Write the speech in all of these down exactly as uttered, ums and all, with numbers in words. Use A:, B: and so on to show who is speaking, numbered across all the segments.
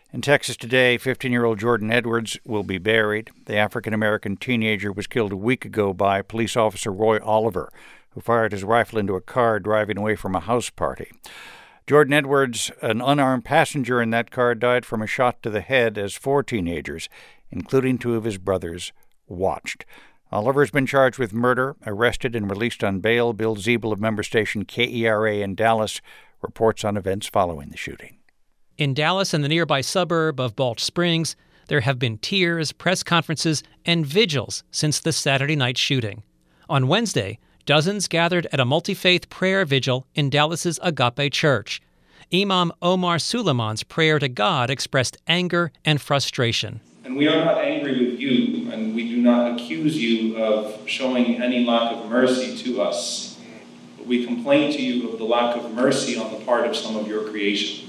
A: In Texas today, fifteen-year-old Jordan Edwards will be buried. The African-American teenager was killed a week ago by police officer Roy Oliver, who fired his rifle into a car driving away from a house party. Jordan Edwards, an unarmed passenger in that car, died from a shot to the head as four teenagers, including two of his brothers, watched. Oliver has been charged with murder, arrested and released on bail. Bill Ziebel of member station K E R A in Dallas reports on events following the shooting.
B: In Dallas and the nearby suburb of Balch Springs, there have been tears, press conferences, and vigils since the Saturday night shooting. On Wednesday, dozens gathered at a multi-faith prayer vigil in Dallas's Agape Church. Imam Omar Suleiman's prayer to God expressed anger and frustration.
C: And we are not angry with you, and we do not accuse you of showing any lack of mercy to us. But we complain to you of the lack of mercy on the part of some of your creation.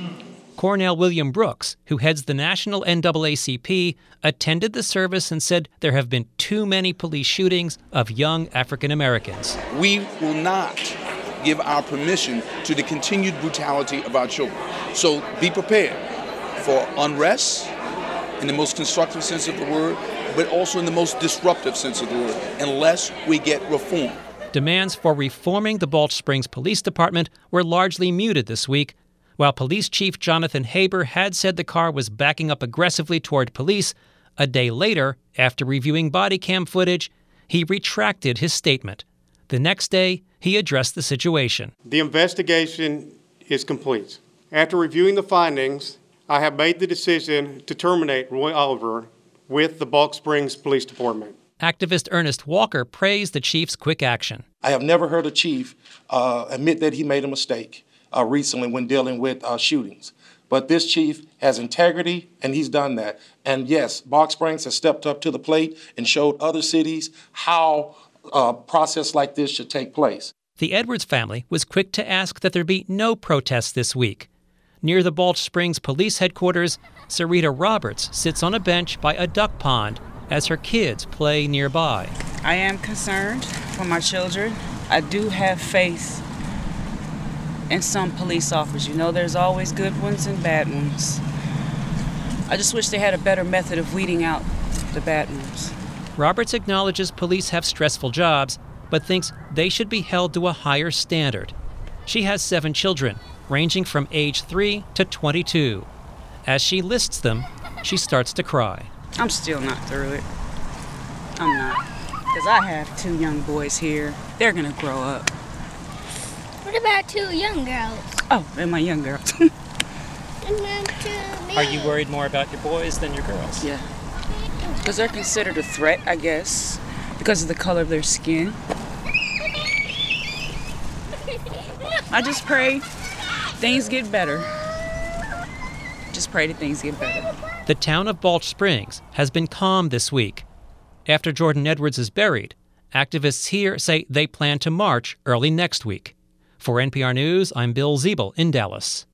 B: Cornell William Brooks, who heads the National N double A C P, attended the service and said there have been too many police shootings of young African Americans.
D: We will not give our permission to the continued brutality of our children. So be prepared for unrest in the most constructive sense of the word, but also in the most disruptive sense of the word, unless we get reform.
B: Demands for reforming the Balch Springs Police Department were largely muted this week. While Police Chief Jonathan Haber had said the car was backing up aggressively toward police, a day later, after reviewing body cam footage, he retracted his statement. The next day, he addressed the situation.
E: The investigation is complete. After reviewing the findings, I have made the decision to terminate Roy Oliver with the Balch Springs Police Department.
B: Activist Ernest Walker praised the chief's quick action.
F: I have never heard a chief uh, admit that he made a mistake uh, recently when dealing with uh, shootings. But this chief has integrity, and he's done that. And yes, Balch Springs has stepped up to the plate and showed other cities how a process like this should take place.
B: The Edwards family was quick to ask that there be no protests this week. Near the Balch Springs Police Headquarters, Sarita Roberts sits on a bench by a duck pond as her kids play nearby.
G: I am concerned for my children. I do have faith in some police officers. You know, there's always good ones and bad ones. I just wish they had a better method of weeding out the bad ones.
B: Roberts acknowledges police have stressful jobs, but thinks they should be held to a higher standard. She has seven children, ranging from age three to twenty-two. As she lists them, she starts to cry.
G: I'm still not through it. I'm not. Because I have two young boys here. They're going to grow up.
H: What about two young girls?
G: Oh, and my young girls.
B: Are you worried more about your boys than your girls?
G: Yeah. Because they're considered a threat, I guess, because of the color of their skin. I just pray things get better. Just pray that things get better.
B: The town of Balch Springs has been calm this week. After Jordan Edwards is buried, activists here say they plan to march early next week. For N P R News, I'm Bill Ziebel in Dallas.